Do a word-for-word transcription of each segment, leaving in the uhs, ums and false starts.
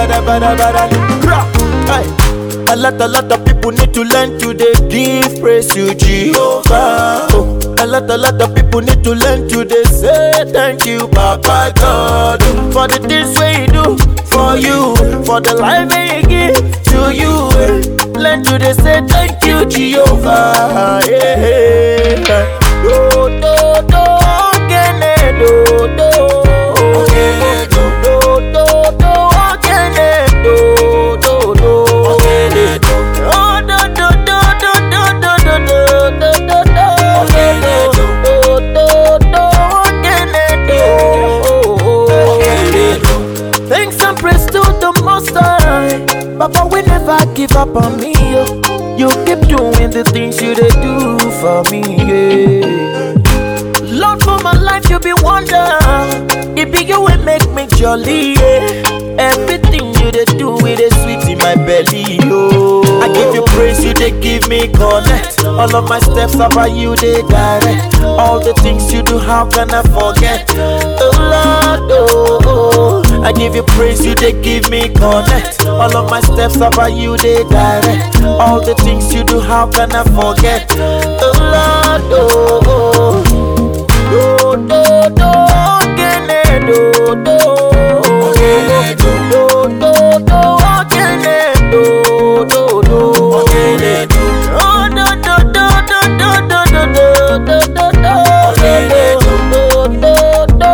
bada bada bada. Hey. A lot, a lot of people need to learn to dey give praise to Jehovah. Oh. A lot, a lot of people need to learn to dey say thank you, Papa God, oh, for the things wey He do for you, for the life wey He give to you. Eh. Learn to dey say thank you, Jehovah. Yeah, yeah, yeah. Do do do, ogene do do, ogene do do do do, ogene do do do, ogene do. Oh do do do do do do do do do do, ogene do do do do, ogene do, ogene do. Thanks and praise to the Most High, Papa, we never give up on me. Yo. You keep doing the things you dey do for me, yeah. Lord, for my life you be wonder. It be you will make me jolly, yeah. Everything you dey do with a sweet in my belly, yo. I give you praise, you dey give me connect. All of my steps about you they direct. All the things you do, how can I forget? Oh Lord, oh, oh. I give you praise, you they give me connect. All of my steps about you they direct. All the things you do, how can I forget? Oh Lord, oh, oh. Do do do, ogene do do, ogene do do do do, ogene do do do, ogene do. Oh do do do do do do do do do do, ogene do do do do,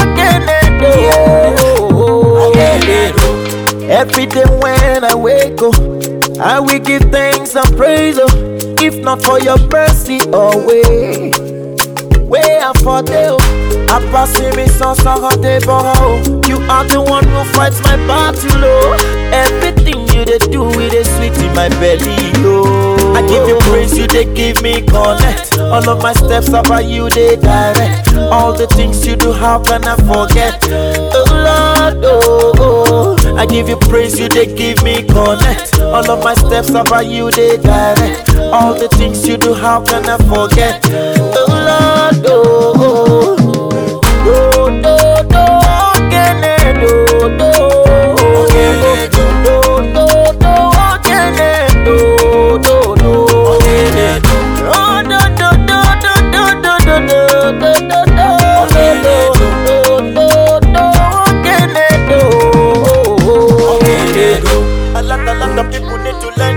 ogene do. Every day when I wake up, I will give thanks and praise. Oh, if not for your mercy always. Where I for them, I pass me some song of the borrow. You are the one who fights my battle, oh. Everything you they do with a sweet in my belly, oh. I give you praise, you they give me connect. All of my steps about you they direct. All the things you do, how can I forget? Oh Lord, oh, oh. I give you praise, you they give me connect. All of my steps about you they direct. All the things you do, how can I forget? Oh Lord, oh, oh. Do do do, ogene do do, ogene do do do do, ogene do do do, ogene do. Oh do do do do do do do do do do, ogene do do do do, ogene do, ogene do. A lot, a lot of people need to learn